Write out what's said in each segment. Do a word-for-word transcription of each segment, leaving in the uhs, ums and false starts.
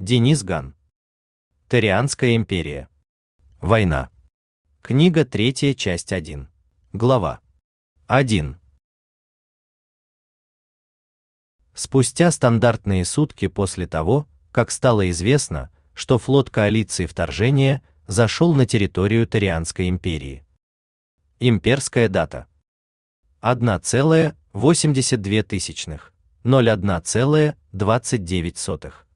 Денис Ган. Торианская империя. Война. Книга третья, часть один. Глава один. Спустя стандартные сутки после того, как стало известно, что флот коалиции вторжения зашел на территорию Торианской империи. Имперская дата. одна целая восемьдесят две тысячных, ноль одна целая двадцать девять сотых.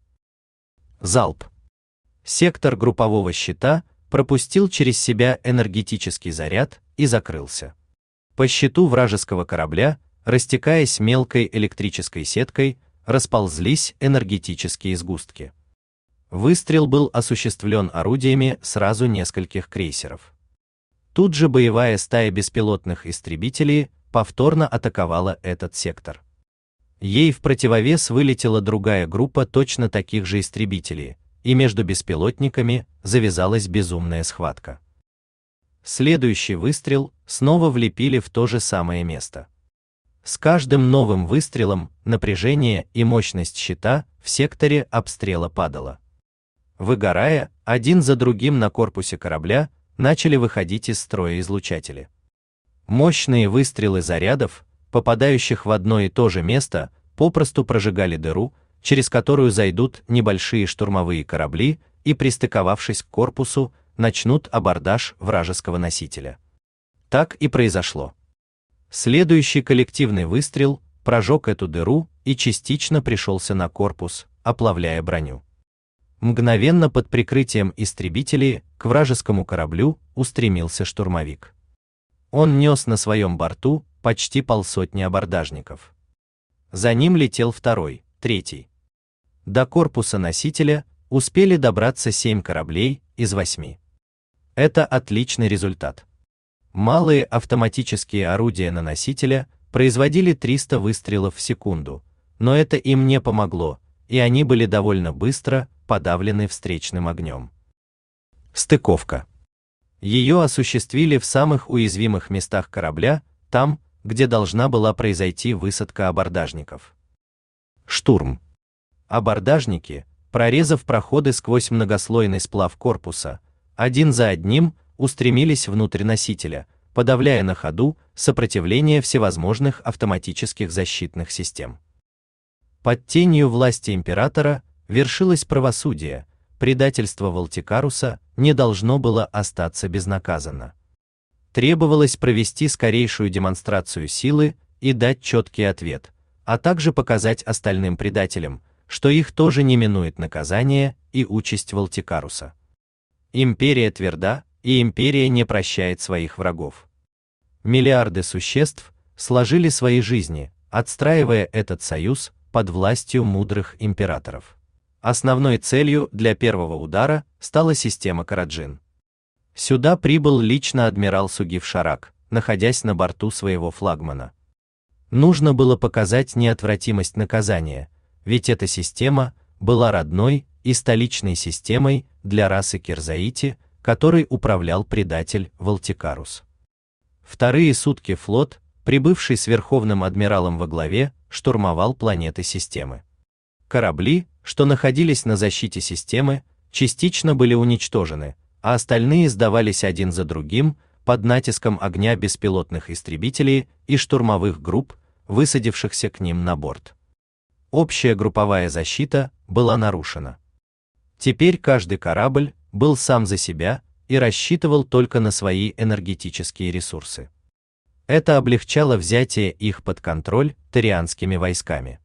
Залп. Сектор группового щита пропустил через себя энергетический заряд и закрылся. По щиту вражеского корабля, растекаясь мелкой электрической сеткой, расползлись энергетические сгустки. Выстрел был осуществлен орудиями сразу нескольких крейсеров. Тут же боевая стая беспилотных истребителей повторно атаковала этот сектор. Ей в противовес вылетела другая группа точно таких же истребителей, и между беспилотниками завязалась безумная схватка. Следующий выстрел снова влепили в то же самое место. С каждым новым выстрелом напряжение и мощность щита в секторе обстрела падала. Выгорая, один за другим на корпусе корабля начали выходить из строя излучатели. Мощные выстрелы зарядов, попадающих в одно и то же место, попросту прожигали дыру, через которую зайдут небольшие штурмовые корабли и, пристыковавшись к корпусу, начнут абордаж вражеского носителя. Так и произошло. Следующий коллективный выстрел прожег эту дыру и частично пришелся на корпус, оплавляя броню. Мгновенно под прикрытием истребителей к вражескому кораблю устремился штурмовик. Он нес на своем борту почти полсотни абордажников. За ним летел второй, третий. До корпуса носителя успели добраться семь кораблей из восьми. Это отличный результат. Малые автоматические орудия на носителя производили триста выстрелов в секунду, но это им не помогло, и они были довольно быстро подавлены встречным огнем. Стыковка. Ее осуществили в самых уязвимых местах корабля, там, где должна была произойти высадка абордажников. Штурм. Абордажники, прорезав проходы сквозь многослойный сплав корпуса, один за одним устремились внутрь носителя, подавляя на ходу сопротивление всевозможных автоматических защитных систем. Под тенью власти императора вершилось правосудие, предательство Валтикаруса не должно было остаться безнаказанно. Требовалось провести скорейшую демонстрацию силы и дать четкий ответ, а также показать остальным предателям, что их тоже не минует наказание и участь Валтикаруса. Империя тверда, и империя не прощает своих врагов. Миллиарды существ сложили свои жизни, отстраивая этот союз под властью мудрых императоров. Основной целью для первого удара стала система Караджин. Сюда прибыл лично адмирал Сугив Шарак, находясь на борту своего флагмана. Нужно было показать неотвратимость наказания, ведь эта система была родной и столичной системой для расы Кирзаити, которой управлял предатель Валтикарус. Вторые сутки флот, прибывший с верховным адмиралом во главе, штурмовал планеты системы. Корабли, что находились на защите системы, частично были уничтожены, а остальные сдавались один за другим под натиском огня беспилотных истребителей и штурмовых групп, высадившихся к ним на борт. Общая групповая защита была нарушена. Теперь каждый корабль был сам за себя и рассчитывал только на свои энергетические ресурсы. Это облегчало взятие их под контроль торианскими войсками.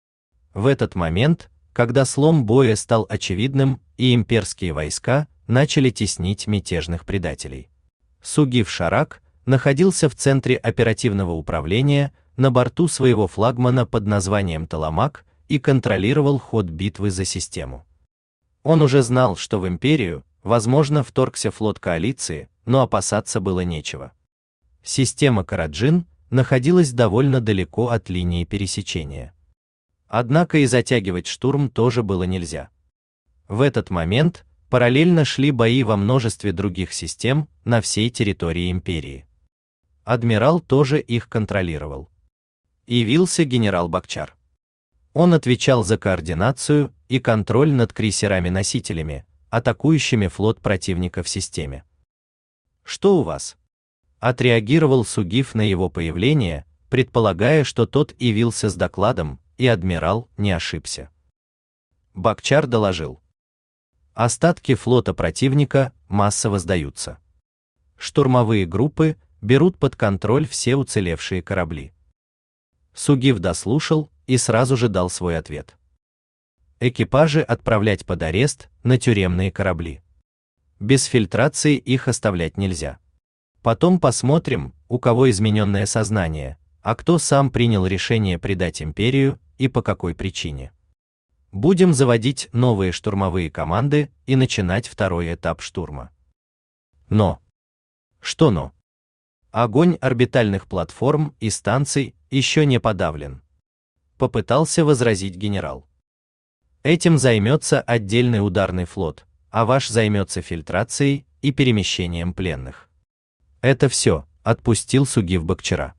В этот момент, когда слом боя стал очевидным и имперские войска начали теснить мятежных предателей, Сугив Шарак находился в центре оперативного управления на борту своего флагмана под названием Таламак и контролировал ход битвы за систему. Он уже знал, что в империю, возможно, вторгся флот коалиции, но опасаться было нечего. Система Караджин находилась довольно далеко от линии пересечения. Однако и затягивать штурм тоже было нельзя. В этот момент параллельно шли бои во множестве других систем на всей территории империи. Адмирал тоже их контролировал. Явился генерал Бакчар. Он отвечал за координацию и контроль над крейсерами-носителями, атакующими флот противника в системе. Что у вас? Отреагировал Сугив на его появление, предполагая, что тот явился с докладом, и адмирал не ошибся. Бакчар доложил: остатки флота противника массово сдаются. Штурмовые группы берут под контроль все уцелевшие корабли. Сугив дослушал и сразу же дал свой ответ. Экипажи отправлять под арест на тюремные корабли. Без фильтрации их оставлять нельзя. Потом посмотрим, у кого измененное сознание, а кто сам принял решение предать империю и по какой причине. Будем заводить новые штурмовые команды и начинать второй этап штурма. Но. Что но? Огонь орбитальных платформ и станций еще не подавлен. Попытался возразить генерал. Этим займется отдельный ударный флот, а ваш займется фильтрацией и перемещением пленных. Это все, отпустил Сугив Бакчара.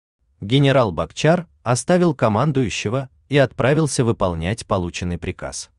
Генерал Бакчар оставил командующего и отправился выполнять полученный приказ.